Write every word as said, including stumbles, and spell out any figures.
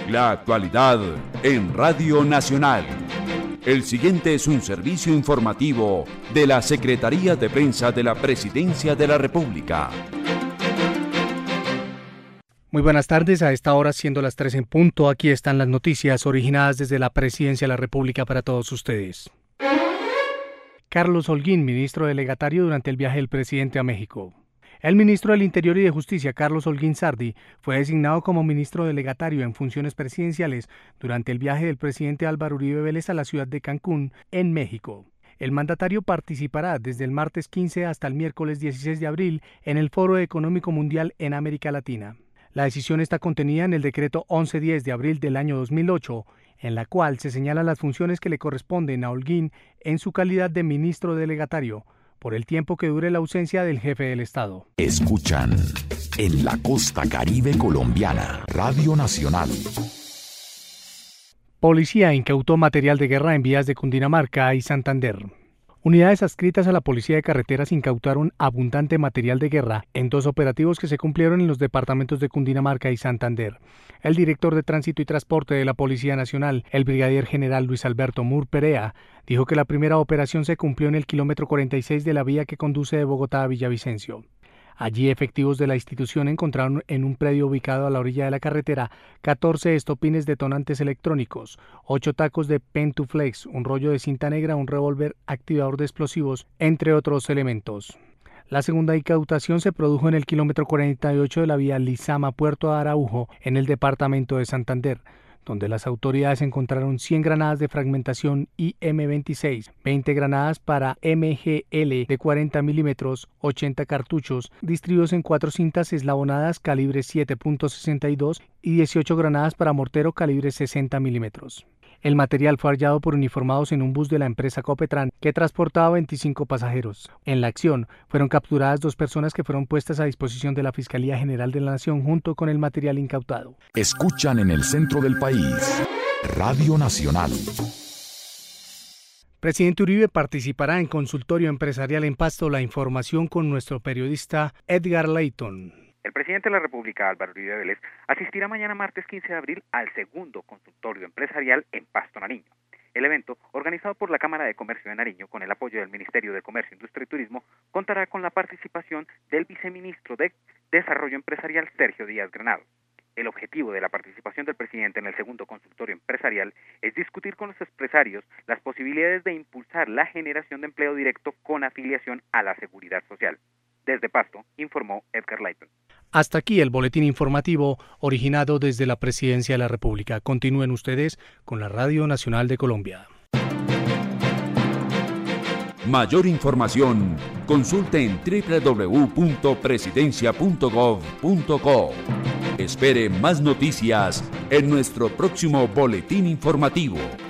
La actualidad en Radio Nacional. El siguiente es un servicio informativo de la Secretaría de Prensa de la Presidencia de la República. Muy buenas tardes, a esta hora siendo las tres en punto, aquí están las noticias originadas desde la Presidencia de la República para todos ustedes. Carlos Holguín, ministro delegatario durante el viaje del presidente a México. El ministro del Interior y de Justicia, Carlos Holguín Sardi, fue designado como ministro delegatario en funciones presidenciales durante el viaje del presidente Álvaro Uribe Vélez a la ciudad de Cancún, en México. El mandatario participará desde el martes quince hasta el miércoles dieciséis de abril en el Foro Económico Mundial en América Latina. La decisión está contenida en el decreto once diez de abril del año dos mil ocho, en la cual se señalan las funciones que le corresponden a Holguín en su calidad de ministro delegatario, por el tiempo que dure la ausencia del jefe del Estado. Escuchan en la costa caribe colombiana, Radio Nacional. Policía incautó material de guerra en vías de Cundinamarca y Santander. Unidades adscritas a la Policía de Carreteras incautaron abundante material de guerra en dos operativos que se cumplieron en los departamentos de Cundinamarca y Santander. El director de Tránsito y Transporte de la Policía Nacional, el brigadier general Luis Alberto Mur Perea, dijo que la primera operación se cumplió en el kilómetro cuarenta y seis de la vía que conduce de Bogotá a Villavicencio. Allí efectivos de la institución encontraron en un predio ubicado a la orilla de la carretera catorce estopines detonantes electrónicos, ocho tacos de Pentuflex, un rollo de cinta negra, un revólver activador de explosivos, entre otros elementos. La segunda incautación se produjo en el kilómetro cuarenta y ocho de la vía Lizama-Puerto Araujo, en el departamento de Santander, donde las autoridades encontraron cien granadas de fragmentación I M veintiséis, veinte granadas para M G L de cuarenta milímetros, ochenta cartuchos, distribuidos en cuatro cintas eslabonadas calibre siete punto sesenta y dos y dieciocho granadas para mortero calibre sesenta milímetros. El material fue hallado por uniformados en un bus de la empresa Copetran que transportaba veinticinco pasajeros. En la acción fueron capturadas dos personas que fueron puestas a disposición de la Fiscalía General de la Nación junto con el material incautado. Escuchan en el centro del país, Radio Nacional. Presidente Uribe participará en consultorio empresarial en Pasto. La información con nuestro periodista Edgar Layton. El presidente de la República, Álvaro Uribe Vélez, asistirá mañana martes quince de abril al segundo consultorio empresarial en Pasto, Nariño. El evento, organizado por la Cámara de Comercio de Nariño con el apoyo del Ministerio de Comercio, Industria y Turismo, contará con la participación del viceministro de Desarrollo Empresarial, Sergio Díaz Granado. El objetivo de la participación del presidente en el segundo consultorio empresarial es discutir con los empresarios las posibilidades de impulsar la generación de empleo directo con afiliación a la Seguridad Social. Desde Pasto, informó Edgar Layton. Hasta aquí el boletín informativo originado desde la Presidencia de la República. Continúen ustedes con la Radio Nacional de Colombia. Mayor información, consulte en doble u doble u doble u punto presidencia punto gov punto co. Espere más noticias en nuestro próximo boletín informativo.